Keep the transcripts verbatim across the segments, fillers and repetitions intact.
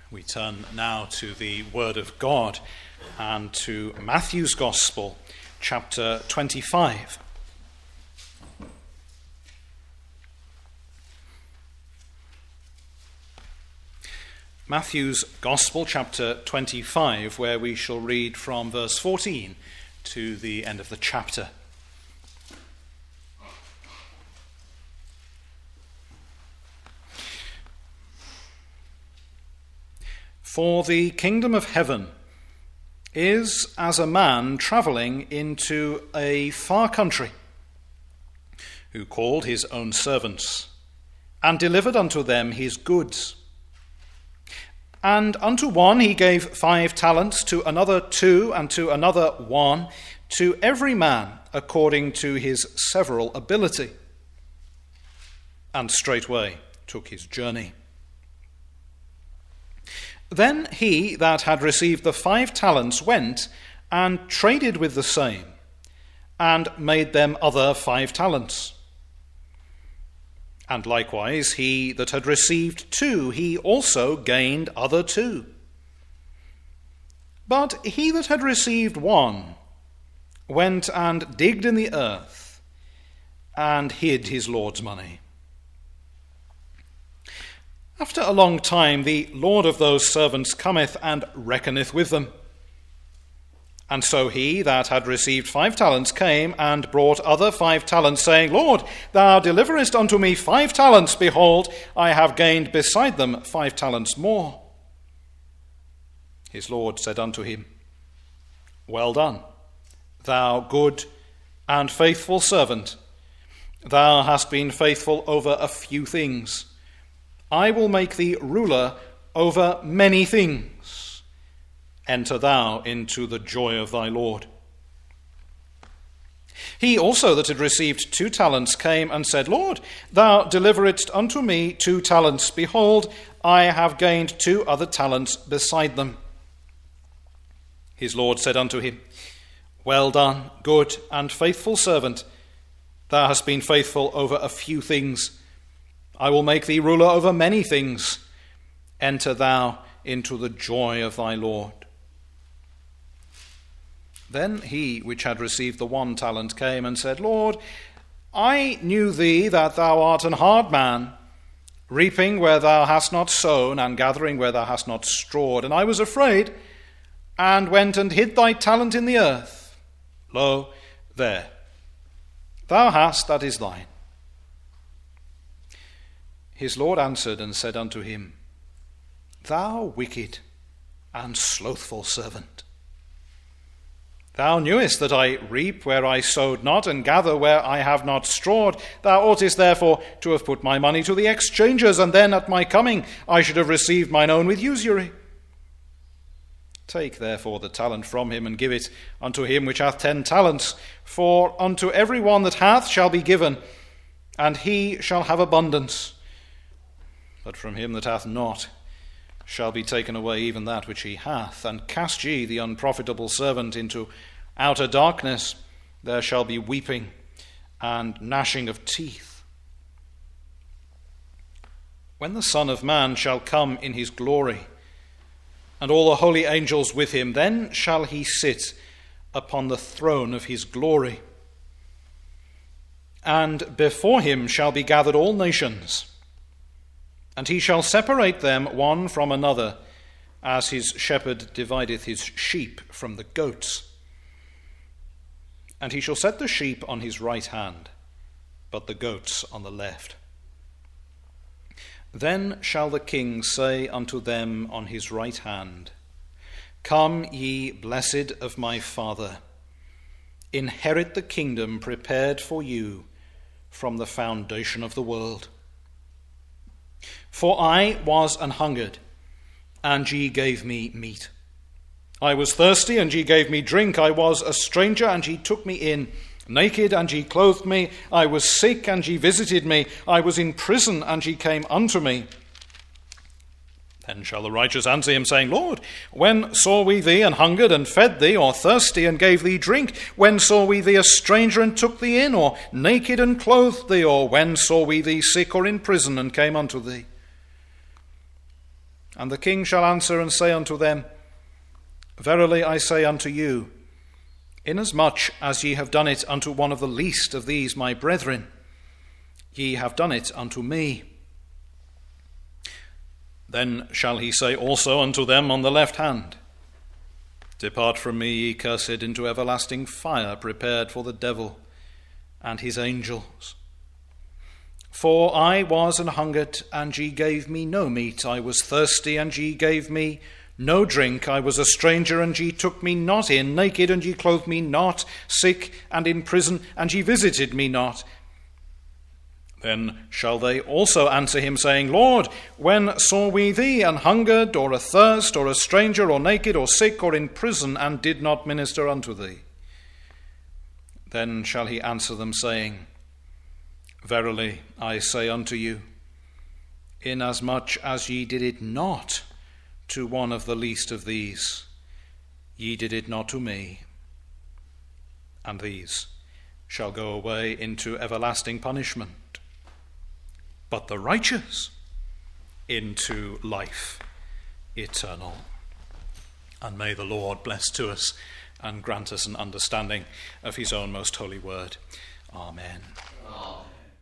We turn now to the Word of God and to Matthew's Gospel, chapter twenty-five. Matthew's Gospel, chapter twenty-five, where we shall read from verse fourteen to the end of the chapter. For the kingdom of heaven is as a man travelling into a far country, who called his own servants, and delivered unto them his goods. And unto one he gave five talents, to another two, and to another one, to every man according to his several ability. And straightway took his journey. Then he that had received the five talents went and traded with the same, and made them other five talents. And likewise he that had received two, he also gained other two. But he that had received one went and digged in the earth, and hid his Lord's money. After a long time the Lord of those servants cometh and reckoneth with them. And so he that had received five talents came and brought other five talents, saying, Lord, thou deliverest unto me five talents. Behold, I have gained beside them five talents more. His Lord said unto him, Well done, thou good and faithful servant. Thou hast been faithful over a few things. I will make thee ruler over many things. Enter thou into the joy of thy Lord. He also that had received two talents came and said, Lord, thou deliveredst unto me two talents. Behold, I have gained two other talents beside them. His Lord said unto him, Well done, good and faithful servant. Thou hast been faithful over a few things. I will make thee ruler over many things. Enter thou into the joy of thy Lord. Then he which had received the one talent came and said, Lord, I knew thee that thou art an hard man, reaping where thou hast not sown, and gathering where thou hast not strawed. And I was afraid, and went and hid thy talent in the earth. Lo, there, thou hast that is thine. His Lord answered and said unto him, Thou wicked and slothful servant, thou knewest that I reap where I sowed not, and gather where I have not strawed. Thou oughtest therefore to have put my money to the exchangers, and then at my coming I should have received mine own with usury. Take therefore the talent from him, and give it unto him which hath ten talents. For unto every one that hath shall be given, and he shall have abundance. But from him that hath not shall be taken away even that which he hath. And cast ye the unprofitable servant into outer darkness. There shall be weeping and gnashing of teeth. When the Son of Man shall come in his glory, and all the holy angels with him, then shall he sit upon the throne of his glory. And before him shall be gathered all nations, and he shall separate them one from another, as his shepherd divideth his sheep from the goats. And he shall set the sheep on his right hand, but the goats on the left. Then shall the king say unto them on his right hand, Come, ye blessed of my Father, inherit the kingdom prepared for you from the foundation of the world. For I was an hungered, and ye gave me meat. I was thirsty, and ye gave me drink. I was a stranger, and ye took me in. Naked, and ye clothed me. I was sick, and ye visited me. I was in prison, and ye came unto me. Then shall the righteous answer him, saying, Lord, when saw we thee an hungered, and fed thee, or thirsty, and gave thee drink? When saw we thee a stranger, and took thee in, or naked, and clothed thee? Or when saw we thee sick or in prison, and came unto thee? And the king shall answer and say unto them, Verily I say unto you, inasmuch as ye have done it unto one of the least of these my brethren, ye have done it unto me. Then shall he say also unto them on the left hand, Depart from me, ye cursed, into everlasting fire prepared for the devil and his angels. For I was an hungered, and ye gave me no meat. I was thirsty, and ye gave me no drink. I was a stranger, and ye took me not in. Naked, and ye clothed me not. Sick, and in prison, and ye visited me not. Then shall they also answer him, saying, Lord, when saw we thee an hungered, or athirst, or a stranger, or naked, or sick, or in prison, and did not minister unto thee? Then shall he answer them, saying, Verily I say unto you, inasmuch as ye did it not to one of the least of these, ye did it not to me. And these shall go away into everlasting punishment, but the righteous into life eternal. And may the Lord bless to us and grant us an understanding of his own most holy word. Amen. Amen.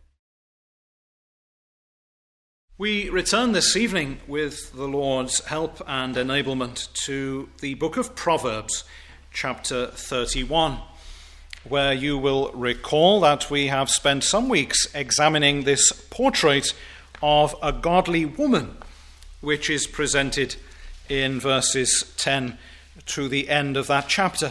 We return this evening with the Lord's help and enablement to the book of Proverbs, chapter thirty-one, where you will recall that we have spent some weeks examining this portrait of a godly woman, which is presented in verses ten to the end of that chapter.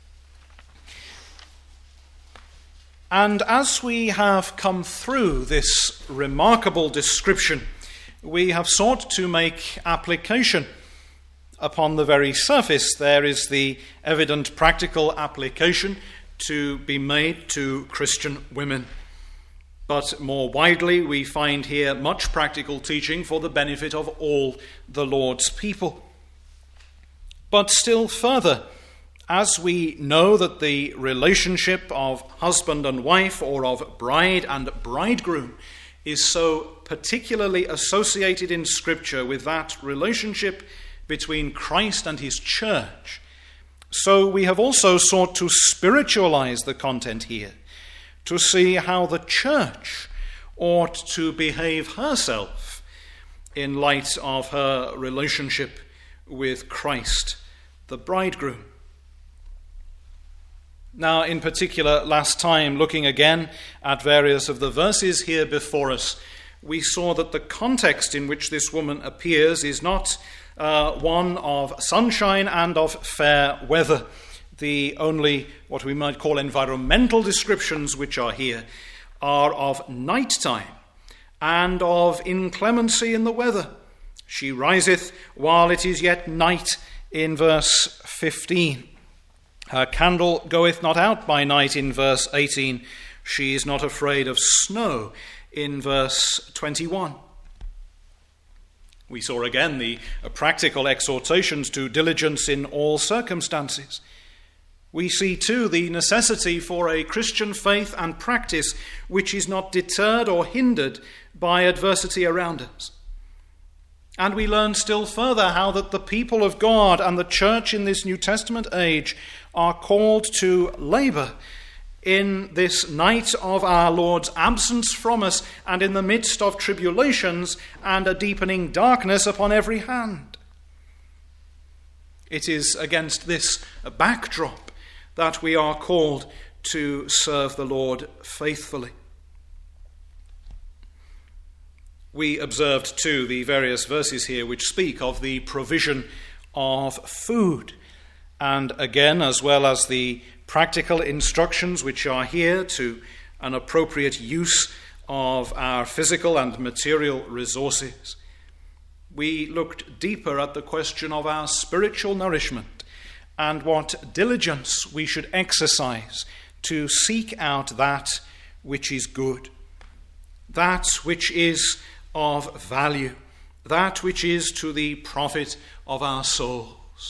And as we have come through this remarkable description, we have sought to make application. Upon the very surface, there is the evident practical application to be made to Christian women. But more widely, we find here much practical teaching for the benefit of all the Lord's people. But still further, as we know that the relationship of husband and wife, or of bride and bridegroom, is so particularly associated in Scripture with that relationship between Christ and his church, so we have also sought to spiritualize the content here, to see how the church ought to behave herself in light of her relationship with Christ, the bridegroom. Now, in particular, last time, looking again at various of the verses here before us, we saw that the context in which this woman appears is not uh, one of sunshine and of fair weather. The only, what we might call, environmental descriptions which are here are of nighttime and of inclemency in the weather. She riseth while it is yet night, in verse fifteen. Her candle goeth not out by night, in verse eighteen. She is not afraid of snow, in verse twenty-one. We saw again the practical exhortations to diligence in all circumstances. We see too the necessity for a Christian faith and practice which is not deterred or hindered by adversity around us. And we learn still further how that the people of God and the church in this New Testament age are called to labor in this night of our Lord's absence from us, and in the midst of tribulations and a deepening darkness upon every hand. It is against this backdrop that we are called to serve the Lord faithfully. We observed too the various verses here which speak of the provision of food, and again, as well as the practical instructions which are here to an appropriate use of our physical and material resources, we looked deeper at the question of our spiritual nourishment and what diligence we should exercise to seek out that which is good, that which is of value, that which is to the profit of our souls.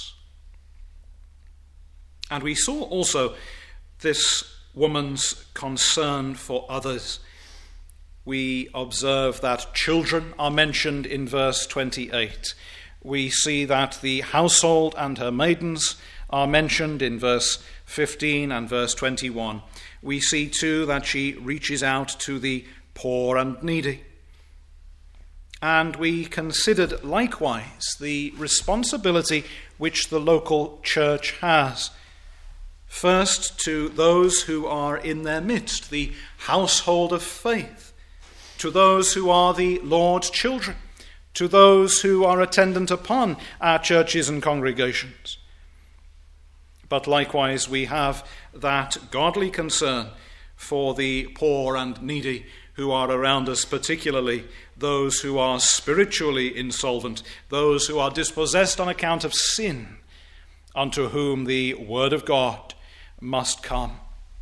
And we saw also this woman's concern for others. We observe that children are mentioned in verse twenty-eight. we see that the household and her maidens are mentioned in verse fifteen and verse twenty-one. We see too that she reaches out to the poor and needy. And we considered likewise the responsibility which the local church has. First, to those who are in their midst, the household of faith, to those who are the Lord's children, to those who are attendant upon our churches and congregations. But likewise we have that godly concern for the poor and needy who are around us, particularly those who are spiritually insolvent, those who are dispossessed on account of sin, unto whom the word of God must come.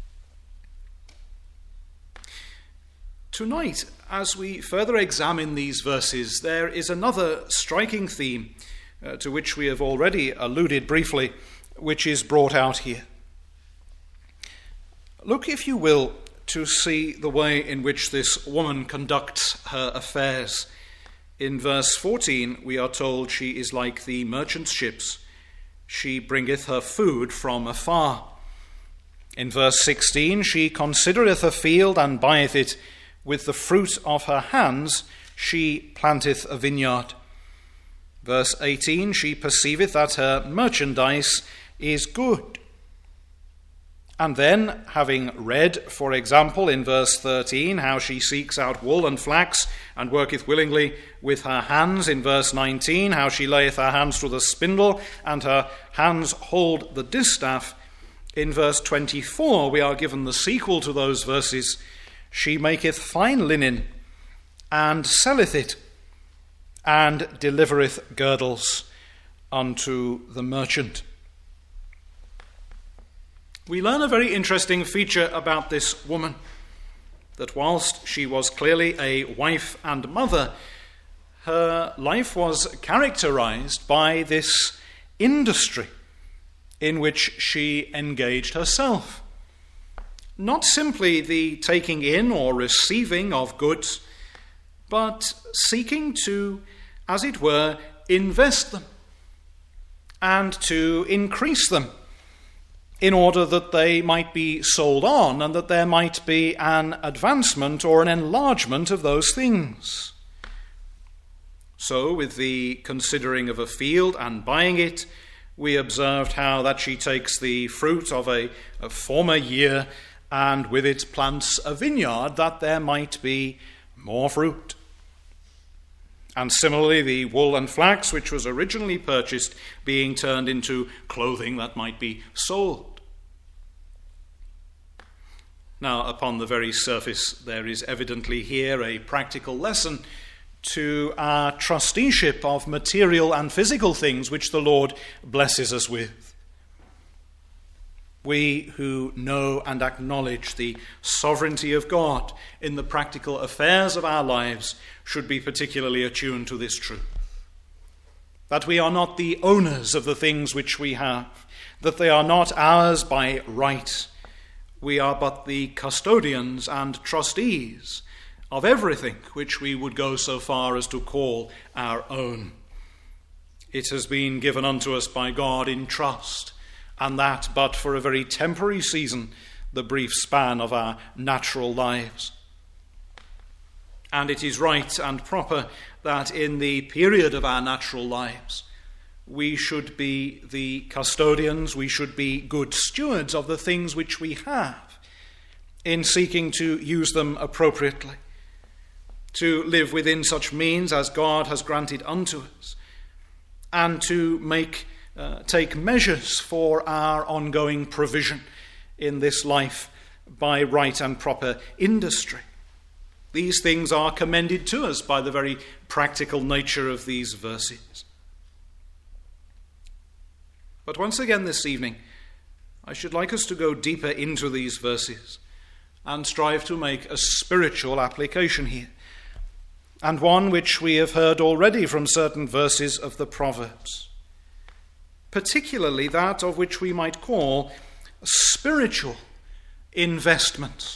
Tonight, as we further examine these verses, there is another striking theme uh, to which we have already alluded briefly, which is brought out here. Look, if you will, to see the way in which this woman conducts her affairs. In verse fourteen, we are told she is like the merchant ships. She bringeth her food from afar. In verse sixteen, she considereth a field and buyeth it. With the fruit of her hands she planteth a vineyard. Verse eighteen, she perceiveth that her merchandise is good. And then, having read, for example, in verse thirteen, how she seeks out wool and flax, and worketh willingly with her hands, in verse nineteen, how she layeth her hands to the spindle, and her hands hold the distaff, in verse twenty-four we are given the sequel to those verses. She maketh fine linen, and selleth it, and delivereth girdles unto the merchant. We learn a very interesting feature about this woman, that whilst she was clearly a wife and mother, her life was characterized by this industry in which she engaged herself. Not simply the taking in or receiving of goods, but seeking to, as it were, invest them and to increase them, in order that they might be sold on and that there might be an advancement or an enlargement of those things. So, with the considering of a field and buying it, we observed how that she takes the fruit of a, a former year and with it plants a vineyard that there might be more fruit. And similarly, the wool and flax, which was originally purchased, being turned into clothing that might be sold. Now, upon the very surface, there is evidently here a practical lesson to our trusteeship of material and physical things which the Lord blesses us with. We who know and acknowledge the sovereignty of God in the practical affairs of our lives should be particularly attuned to this truth. That we are not the owners of the things which we have, that they are not ours by right. We are but the custodians and trustees of everything which we would go so far as to call our own. It has been given unto us by God in trust, and that but for a very temporary season, the brief span of our natural lives. And it is right and proper that in the period of our natural lives, we should be the custodians, we should be good stewards of the things which we have, in seeking to use them appropriately, to live within such means as God has granted unto us, and to make Uh, take measures for our ongoing provision in this life by right and proper industry. These things are commended to us by the very practical nature of these verses. But once again this evening, I should like us to go deeper into these verses and strive to make a spiritual application here, and one which we have heard already from certain verses of the Proverbs, particularly that of which we might call spiritual investments.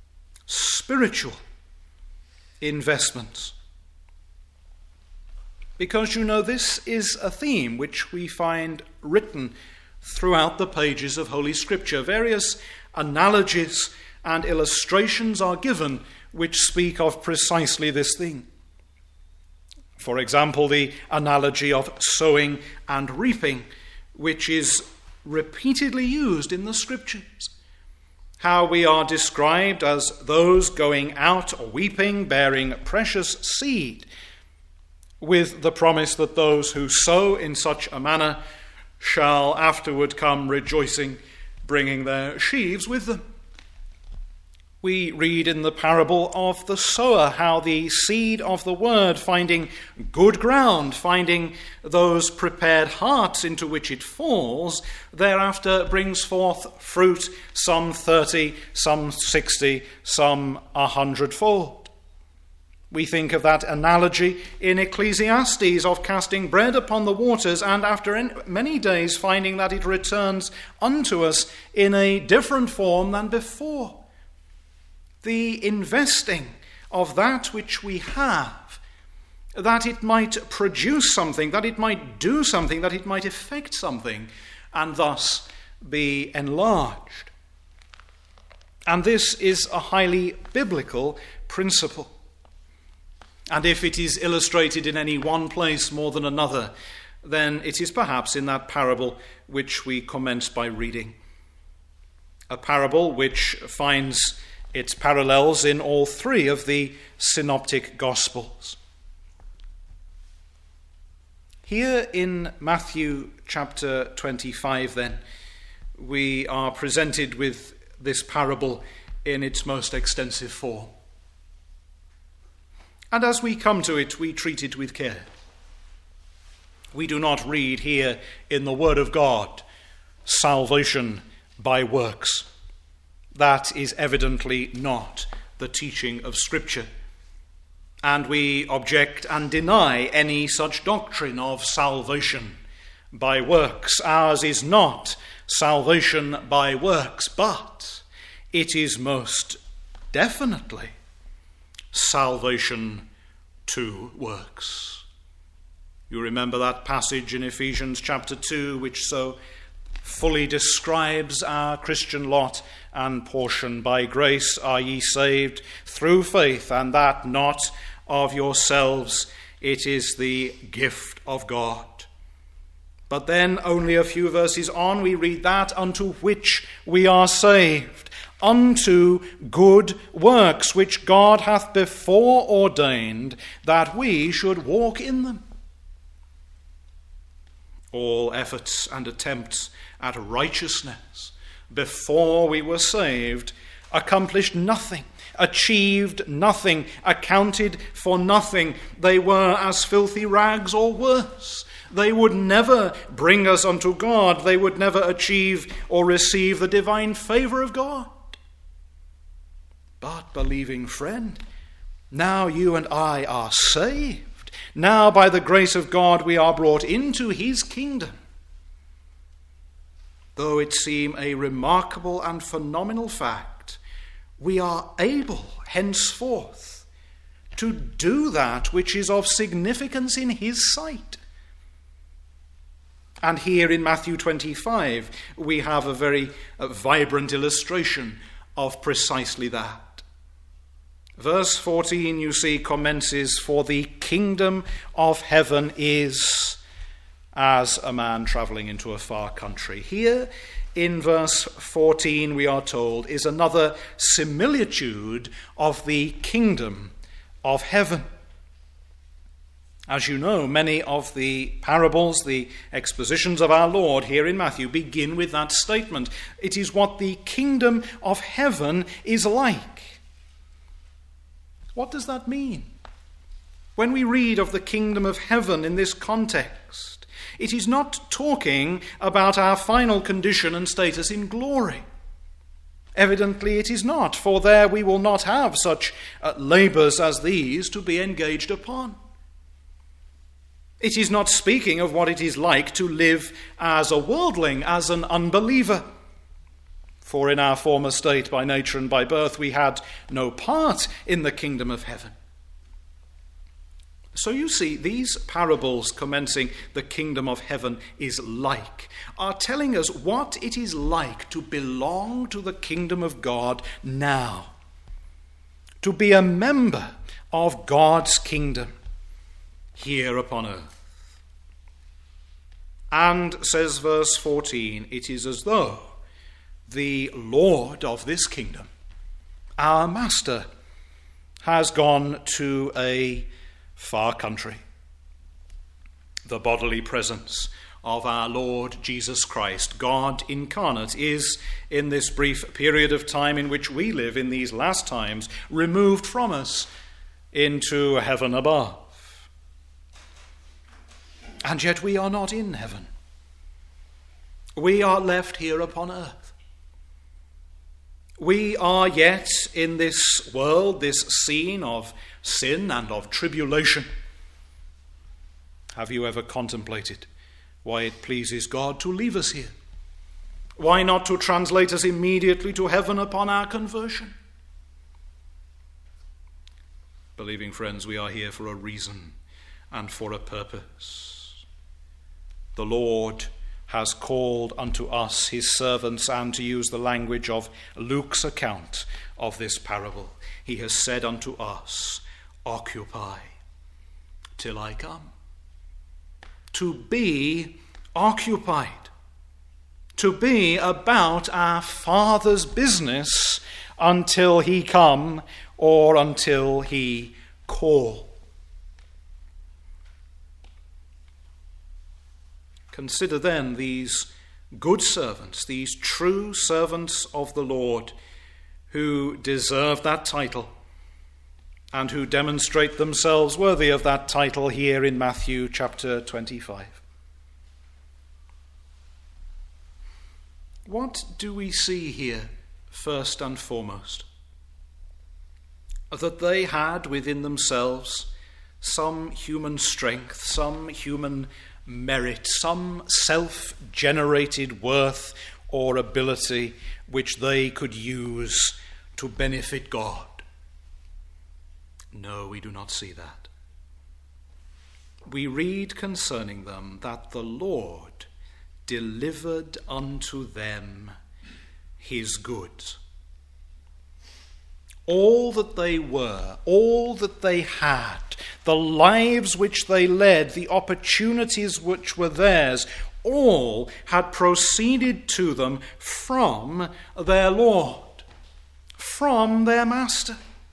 Spiritual investments. because you know this is a theme which we find written throughout the pages of Holy Scripture. Various analogies and illustrations are given which speak of precisely this thing. For example, the analogy of sowing and reaping, which is repeatedly used in the Scriptures. How we are described as those going out weeping, bearing precious seed, with the promise that those who sow in such a manner shall afterward come rejoicing, bringing their sheaves with them. We read in the parable of the sower how the seed of the word, finding good ground, finding those prepared hearts into which it falls, thereafter brings forth fruit, some thirty, some sixty, some a hundredfold. We think of that analogy in Ecclesiastes of casting bread upon the waters, and after many days finding that it returns unto us in a different form than before. The investing of that which we have, that it might produce something, that it might do something, that it might effect something, and thus be enlarged. And this is a highly biblical principle. And if it is illustrated in any one place more than another, then it is perhaps in that parable which we commence by reading. A parable which finds its parallels in all three of the synoptic Gospels. Here in Matthew chapter twenty-five, then, we are presented with this parable in its most extensive form. And as we come to it, we treat it with care. We do not read here in the Word of God, salvation by works. That is evidently not the teaching of Scripture. And we object and deny any such doctrine of salvation by works. Ours is not salvation by works, but it is most definitely salvation to works. You remember that passage in Ephesians chapter two, which so fully describes our Christian lot and portion. By grace are ye saved through faith, and that not of yourselves, it is the gift of God. But then only a few verses on we read that unto which we are saved, unto good works which God hath before ordained that we should walk in them. All efforts and attempts at righteousness before we were saved accomplished nothing, achieved nothing, accounted for nothing. They were as filthy rags or worse. They would never bring us unto God. They would never achieve or receive the divine favor of God. But, believing friend, now you and I are saved. Now, by the grace of God, we are brought into his kingdom. Though it seem a remarkable and phenomenal fact, we are able henceforth to do that which is of significance in his sight. And here in Matthew twenty-five, we have a very uh, vibrant illustration of precisely that. Verse fourteen, you see, commences, "For the kingdom of heaven is as a man traveling into a far country." Here in verse fourteen, we are told, is another similitude of the kingdom of heaven. As you know, many of the parables, the expositions of our Lord here in Matthew begin with that statement. It is what the kingdom of heaven is like. What does that mean? When we read of the kingdom of heaven in this context, it is not talking about our final condition and status in glory. Evidently it is not, for there we will not have such uh, labours as these to be engaged upon. It is not speaking of what it is like to live as a worldling, as an unbeliever. For in our former state, by nature and by birth, we had no part in the kingdom of heaven. So you see, these parables commencing "the kingdom of heaven is like" are telling us what it is like to belong to the kingdom of God now, to be a member of God's kingdom here upon earth. And, says verse fourteen, it is as though the Lord of this kingdom, our Master, has gone to a far country. The bodily presence of our Lord Jesus Christ, God incarnate, is, in this brief period of time in which we live in these last times, removed from us into heaven above. And yet we are not in heaven. We are left here upon earth. We are yet in this world, this scene of sin and of tribulation. Have you ever contemplated why it pleases God to leave us here? Why not to translate us immediately to heaven upon our conversion? Believing friends, we are here for a reason and for a purpose. The Lord has called unto us his servants, and to use the language of Luke's account of this parable, he has said unto us, occupy till I come. To be occupied, to be about our Father's business until he come or until he call. Consider then these good servants, these true servants of the Lord, who deserve that title and who demonstrate themselves worthy of that title here in Matthew chapter twenty-five. What do we see here first and foremost? That they had within themselves some human strength, some human merit, some self-generated worth or ability which they could use to benefit God. No, we do not see that. We read concerning them that the Lord delivered unto them his goods. All that they were, all that they had, the lives which they led, the opportunities which were theirs, all had proceeded to them from their Lord, from their Master.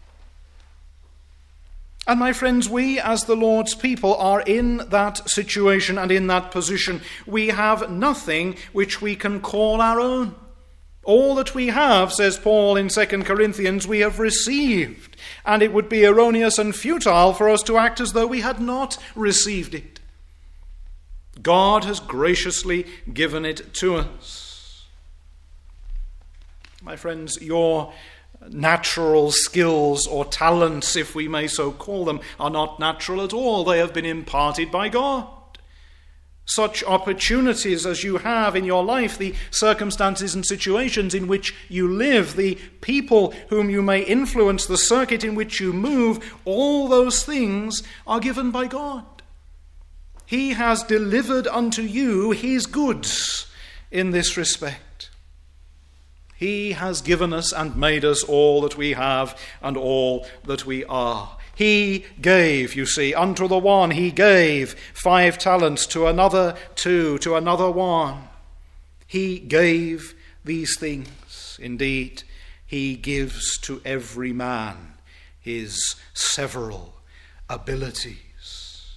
And my friends, we as the Lord's people are in that situation and in that position. We have nothing which we can call our own. All that we have, says Paul in Second Corinthians, we have received, and it would be erroneous and futile for us to act as though we had not received it. God has graciously given it to us. My friends, your natural skills or talents, if we may so call them, are not natural at all. They have been imparted by God. Such opportunities as you have in your life, the circumstances and situations in which you live, the people whom you may influence, the circuit in which you move, all those things are given by God. He has delivered unto you his goods in this respect. He has given us and made us all that we have and all that we are. He gave, you see, unto the one he gave five talents, to another two, to another one. He gave these things. Indeed, he gives to every man his several abilities.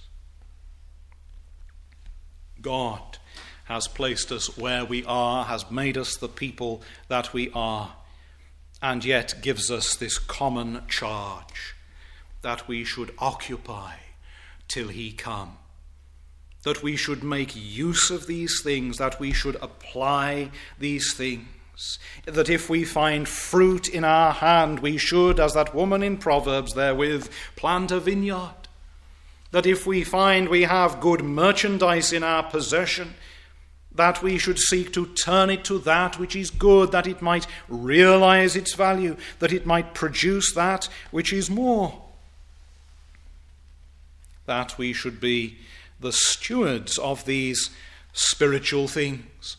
God has placed us where we are, has made us the people that we are, and yet gives us this common charge, that we should occupy till he come, that we should make use of these things, that we should apply these things, that if we find fruit in our hand, we should, as that woman in Proverbs therewith, plant a vineyard, that if we find we have good merchandise in our possession, that we should seek to turn it to that which is good, that it might realize its value, that it might produce that which is more. that we should be the stewards of these spiritual things.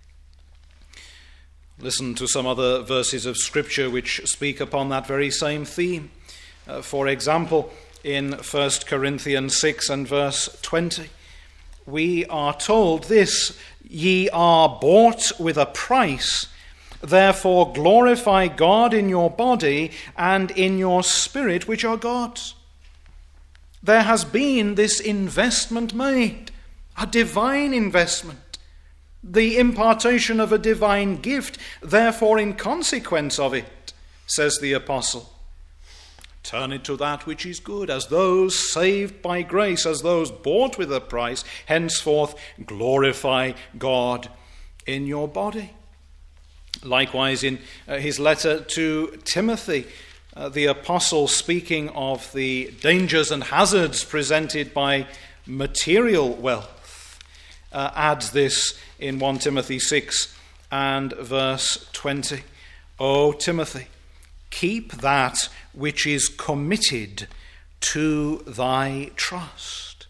Listen to some other verses of Scripture which speak upon that very same theme. Uh, for example, in First Corinthians six and verse twenty, we are told this: "Ye are bought with a price, therefore glorify God in your body and in your spirit, which are God's." There has been this investment made, a divine investment, the impartation of a divine gift. Therefore, in consequence of it, says the apostle, turn it to that which is good, as those saved by grace, as those bought with a price. Henceforth, glorify God in your body. Likewise, in uh, his letter to Timothy, uh, the apostle, speaking of the dangers and hazards presented by material wealth, uh, adds this in First Timothy six and verse twenty. O Timothy, keep that which is committed to thy trust.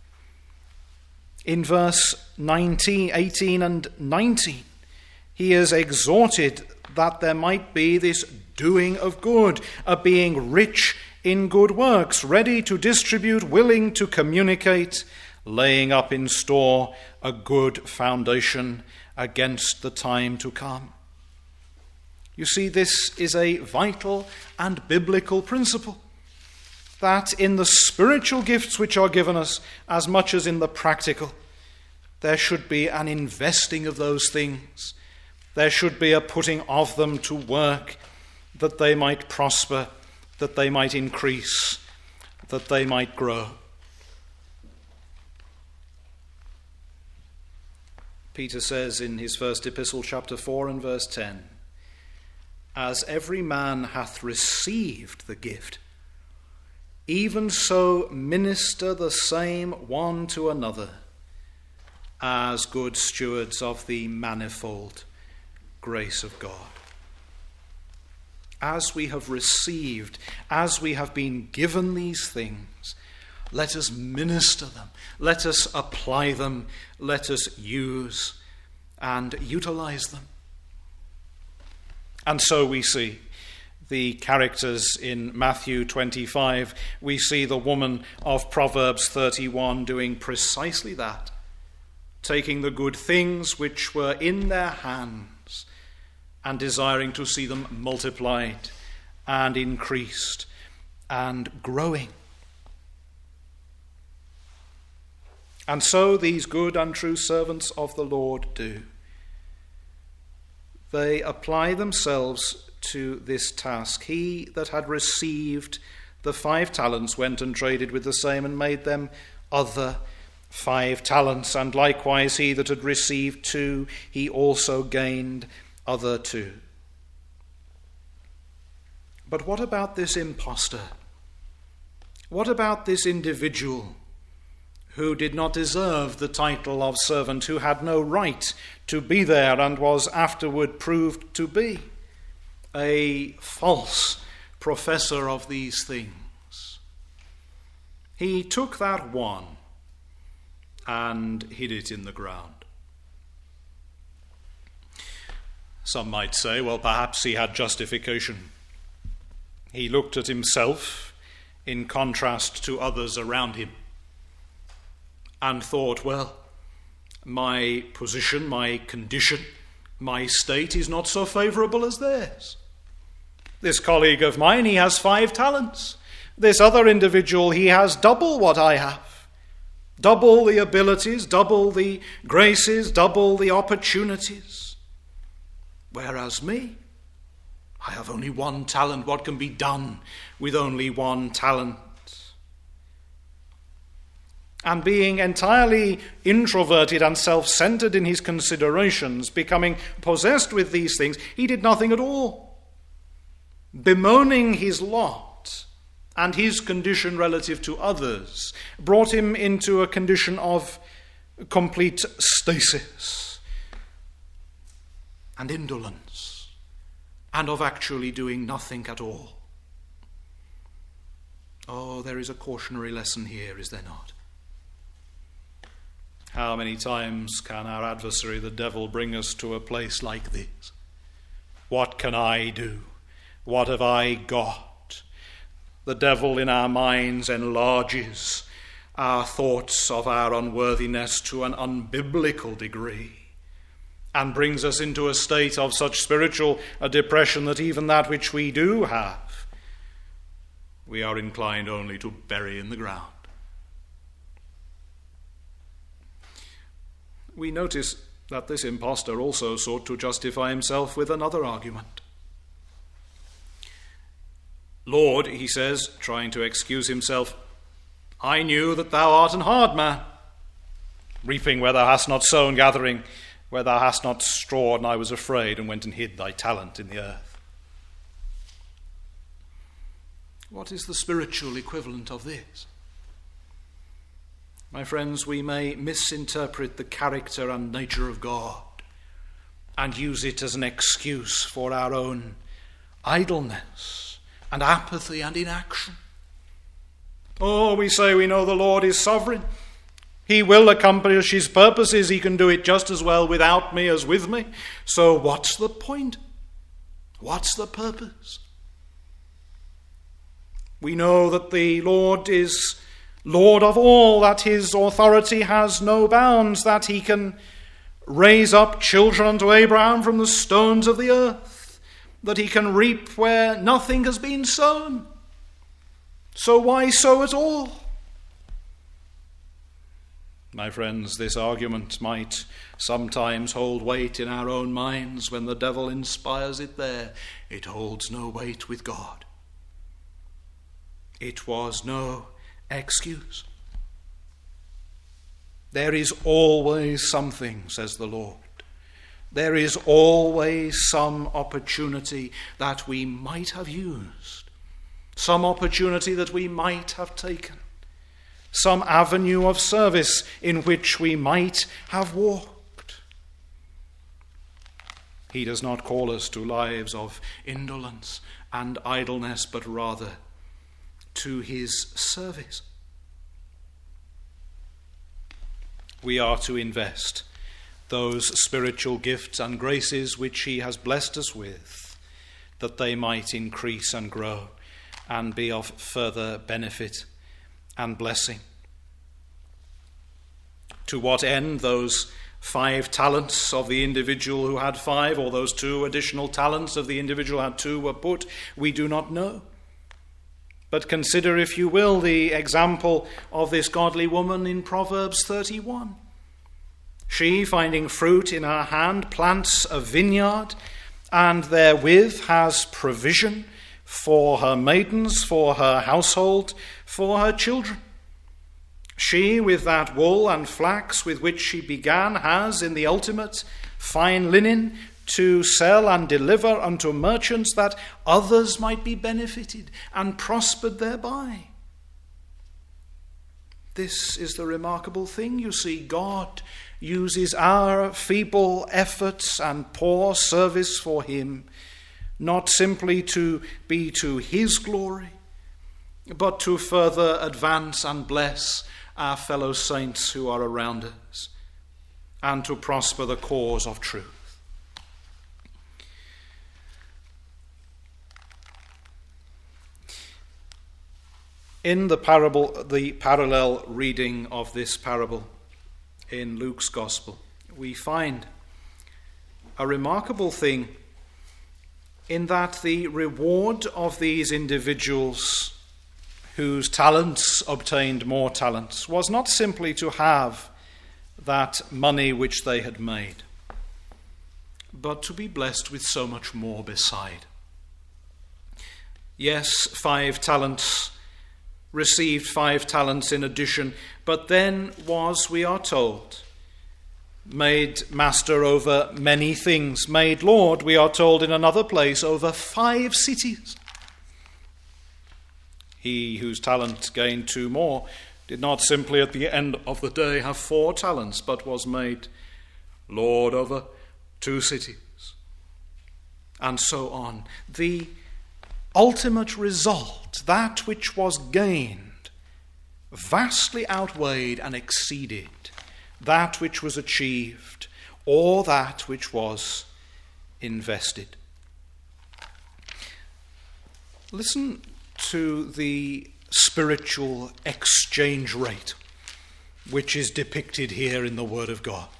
In verse nineteen, eighteen and nineteen, he is exhorted that there might be this doing of good, a being rich in good works, ready to distribute, willing to communicate, laying up in store a good foundation against the time to come. You see, this is a vital and biblical principle, that in the spiritual gifts which are given us, as much as in the practical, there should be an investing of those things. There should be a putting of them to work, that they might prosper, that they might increase, that they might grow. Peter says in his first epistle, chapter four and verse ten, "As every man hath received the gift, even so minister the same one to another, as good stewards of the manifold grace of God." As we have received, as we have been given these things, let us minister them, let us apply them, let us use and utilize them. And so we see the characters in Matthew twenty-five. We see the woman of Proverbs thirty-one doing precisely that, taking the good things which were in their hands and desiring to see them multiplied and increased and growing. And so these good and true servants of the Lord do. They apply themselves to this task. He that had received the five talents went and traded with the same and made them other five talents. And likewise he that had received two, he also gained other two. But what about this impostor? What about this individual who did not deserve the title of servant, who had no right to be there and was afterward proved to be a false professor of these things? He took that one and hid it in the ground. Some might say, well, perhaps he had justification. He looked at himself in contrast to others around him and thought, well, my position, my condition, my state is not so favorable as theirs. This colleague of mine, he has five talents. This other individual, he has double what I have. Double the abilities, double the graces, double the opportunities. Whereas me, I have only one talent. What can be done with only one talent? And being entirely introverted and self-centered in his considerations, becoming possessed with these things, he did nothing at all. Bemoaning his lot and his condition relative to others brought him into a condition of complete stasis and indolence, and of actually doing nothing at all. Oh, there is a cautionary lesson here, is there not? How many times can our adversary, the devil, bring us to a place like this? What can I do? What have I got? The devil in our minds enlarges our thoughts of our unworthiness to an unbiblical degree and brings us into a state of such spiritual depression that even that which we do have, we are inclined only to bury in the ground. We notice that this impostor also sought to justify himself with another argument. Lord, he says, trying to excuse himself, I knew that thou art an hard man, reaping where thou hast not sown, gathering where thou hast not strawed, and I was afraid and went and hid thy talent in the earth. What is the spiritual equivalent of this? My friends, we may misinterpret the character and nature of God and use it as an excuse for our own idleness and apathy and inaction. Oh, we say we know the Lord is sovereign. He will accomplish his purposes. He can do it just as well without me as with me. So what's the point? What's the purpose? We know that the Lord is Lord of all, that his authority has no bounds, that he can raise up children unto Abraham from the stones of the earth, that he can reap where nothing has been sown. So why sow at all? My friends, this argument might sometimes hold weight in our own minds when the devil inspires it there. It holds no weight with God. It was no excuse. There is always something, says the Lord. There is always some opportunity that we might have used, some opportunity that we might have taken, some avenue of service in which we might have walked. He does not call us to lives of indolence and idleness, but rather to his service. We are to invest those spiritual gifts and graces which he has blessed us with, that they might increase and grow and be of further benefit and blessing. To what end those five talents of the individual who had five, or those two additional talents of the individual who had two, were put, we do not know. But consider, if you will, the example of this godly woman in Proverbs thirty-one. She, finding fruit in her hand, plants a vineyard, and therewith has provision for her maidens, for her household, for her children. She, with that wool and flax with which she began, has in the ultimate fine linen to sell and deliver unto merchants, that others might be benefited and prospered thereby. This is the remarkable thing. You see, God uses our feeble efforts and poor service for him, not simply to be to his glory, but to further advance and bless our fellow saints who are around us, and to prosper the cause of truth. In the parable, the parallel reading of this parable in Luke's Gospel, we find a remarkable thing in that the reward of these individuals whose talents obtained more talents was not simply to have that money which they had made, but to be blessed with so much more beside. Yes, five talents received five talents in addition, but then was, we are told, made master over many things, made Lord, we are told in another place, over five cities. He whose talent gained two more did not simply at the end of the day have four talents, but was made Lord over two cities, and so on. The ultimate result, that which was gained, vastly outweighed and exceeded that which was achieved or that which was invested. Listen to the spiritual exchange rate which is depicted here in the Word of God.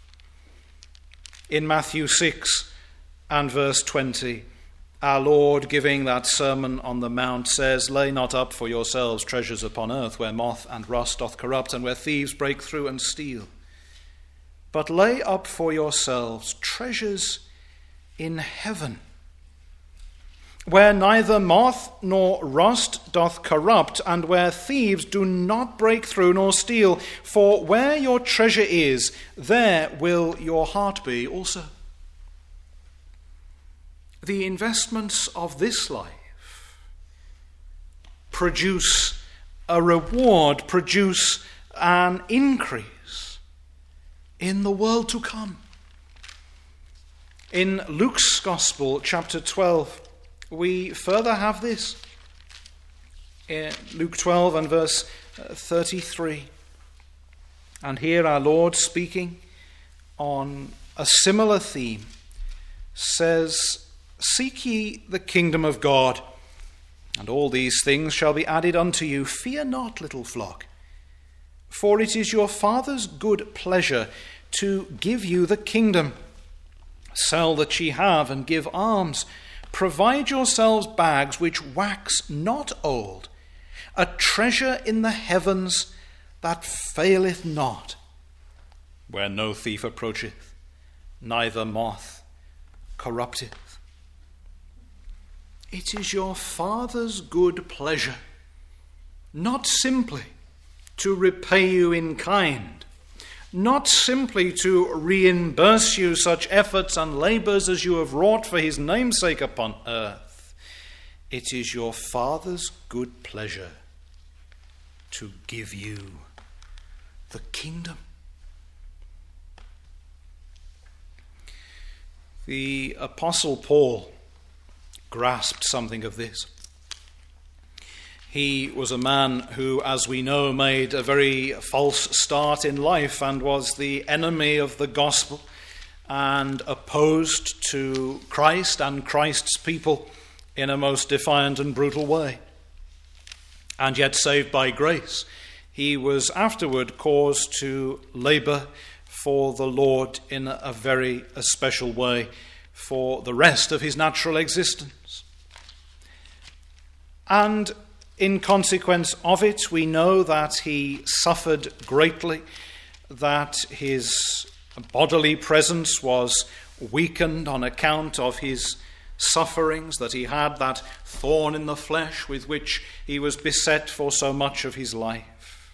In Matthew six and verse twenty, our Lord, giving that Sermon on the Mount, says, "Lay not up for yourselves treasures upon earth, where moth and rust doth corrupt, and where thieves break through and steal. But lay up for yourselves treasures in heaven, where neither moth nor rust doth corrupt, and where thieves do not break through nor steal. For where your treasure is, there will your heart be also." The investments of this life produce a reward, produce an increase in the world to come. In Luke's Gospel, chapter twelve, we further have this. In Luke twelve and verse thirty-three. And here our Lord, speaking on a similar theme, says, "Seek ye the kingdom of God, and all these things shall be added unto you. Fear not, little flock, for it is your Father's good pleasure to give you the kingdom. Sell that ye have, and give alms. Provide yourselves bags which wax not old, a treasure in the heavens that faileth not, where no thief approacheth, neither moth corrupteth." It is your Father's good pleasure not simply to repay you in kind, not simply to reimburse you such efforts and labours as you have wrought for his namesake upon earth. It is your Father's good pleasure to give you the kingdom. The Apostle Paul grasped something of this. He was a man who, as we know, made a very false start in life and was the enemy of the gospel and opposed to Christ and Christ's people in a most defiant and brutal way. And yet, saved by grace, he was afterward caused to labour for the Lord in a very a special way for the rest of his natural existence. And in consequence of it, we know that he suffered greatly, that his bodily presence was weakened on account of his sufferings, that he had that thorn in the flesh with which he was beset for so much of his life.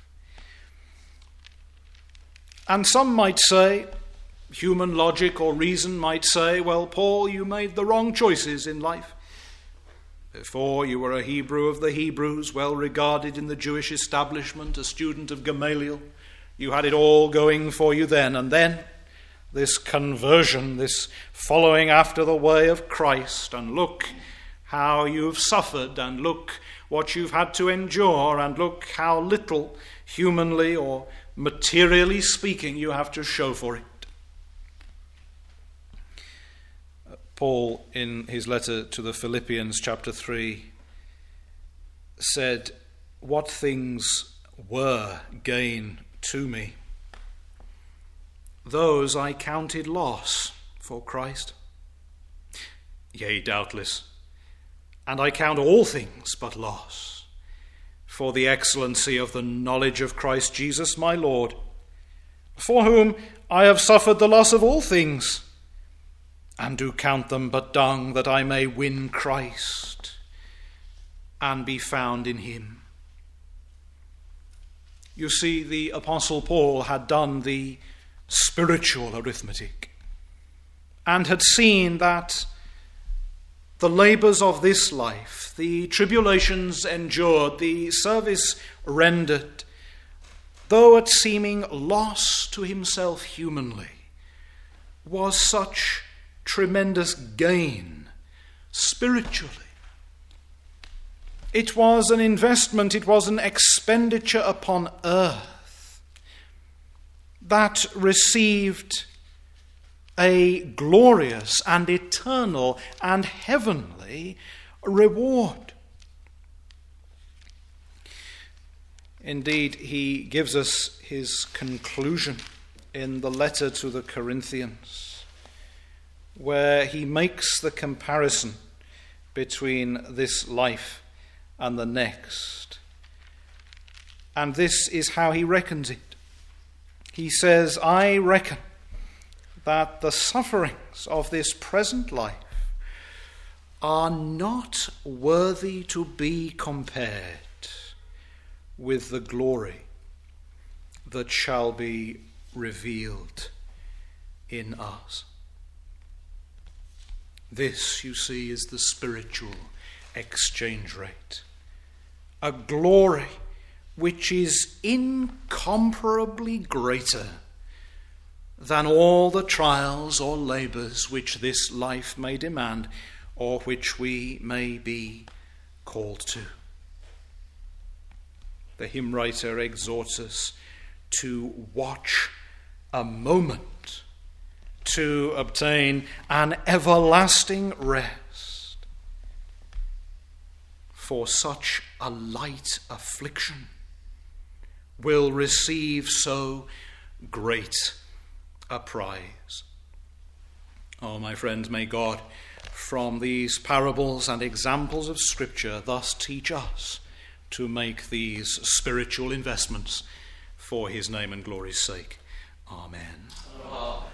And some might say, human logic or reason might say, well, Paul, you made the wrong choices in life. Before, you were a Hebrew of the Hebrews, well regarded in the Jewish establishment, a student of Gamaliel. You had it all going for you then. And then this conversion, this following after the way of Christ. And look how you've suffered, and look what you've had to endure, and look how little, humanly or materially speaking, you have to show for it. Paul, in his letter to the Philippians, chapter three, said, "What things were gain to me, those I counted loss for Christ. Yea, doubtless, and I count all things but loss, for the excellency of the knowledge of Christ Jesus my Lord, for whom I have suffered the loss of all things, and do count them but dung, that I may win Christ and be found in him." You see, the Apostle Paul had done the spiritual arithmetic and had seen that the labours of this life, the tribulations endured, the service rendered, though at seeming loss to himself humanly, was such tremendous gain spiritually. It was an investment, it was an expenditure upon earth that received a glorious and eternal and heavenly reward. Indeed, he gives us his conclusion in the letter to the Corinthians, where he makes the comparison between this life and the next. And this is how he reckons it. He says, I reckon that the sufferings of this present life are not worthy to be compared with the glory that shall be revealed in us. This, you see, is the spiritual exchange rate. A glory which is incomparably greater than all the trials or labours which this life may demand or which we may be called to. The hymn writer exhorts us to watch a moment to obtain an everlasting rest. For such a light affliction will receive so great a prize. Oh, my friends, may God, from these parables and examples of Scripture, thus teach us to make these spiritual investments for his name and glory's sake. Amen. Amen.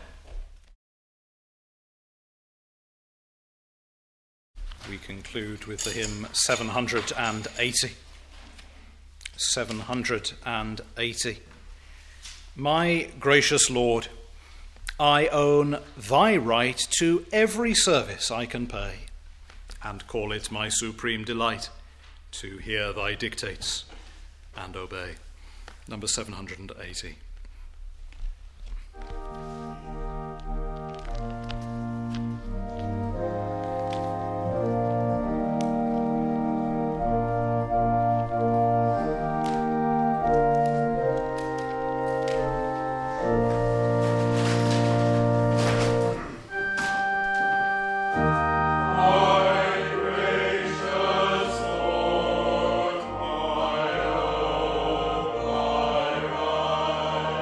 We conclude with the hymn seven hundred eighty. seven hundred eighty. My gracious Lord, I own thy right to every service I can pay, and call it my supreme delight to hear thy dictates and obey. Number seven hundred eighty. Right.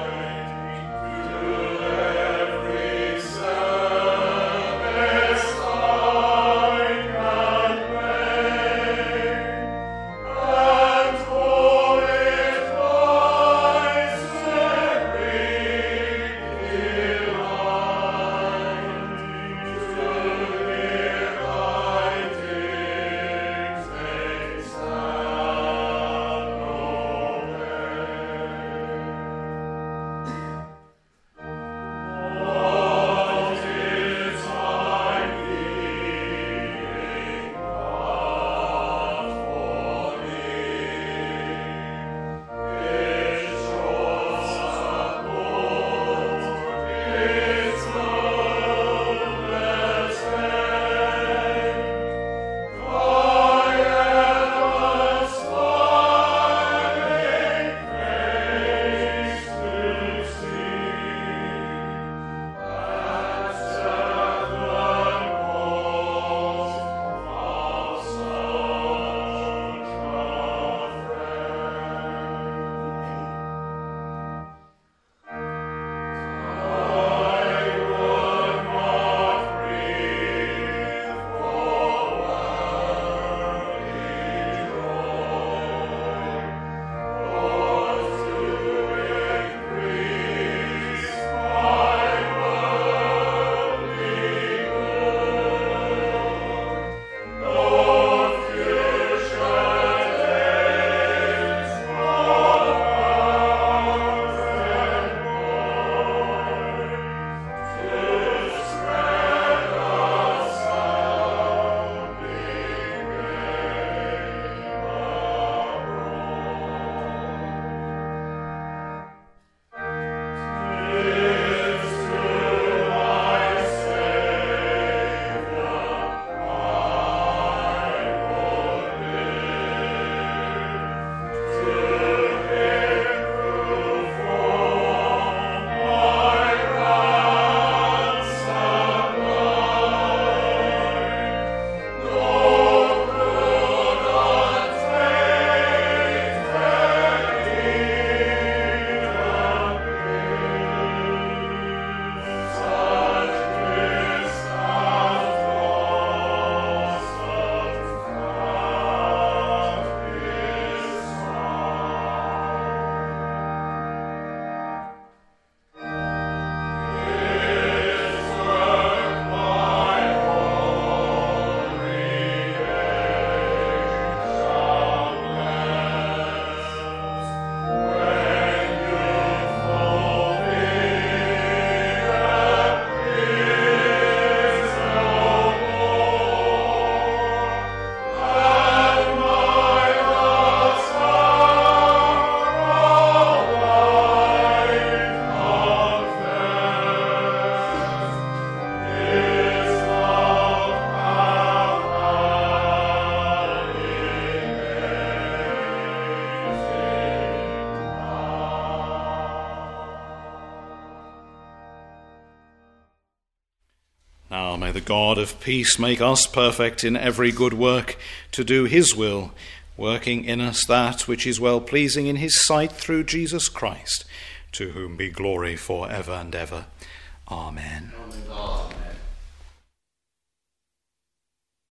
Now may the God of peace make us perfect in every good work to do his will, working in us that which is well-pleasing in his sight through Jesus Christ, to whom be glory for ever and ever. Amen. Amen.